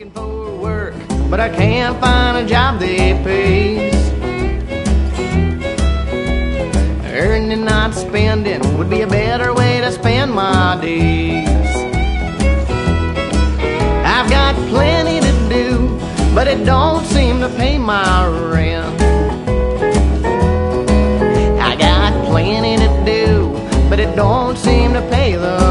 looking for work, but I can't find a job that pays. Earning, not spending, would be a better way to spend my days. I've got plenty to do, but it don't seem to pay my rent. I got plenty to do, but it don't seem to pay the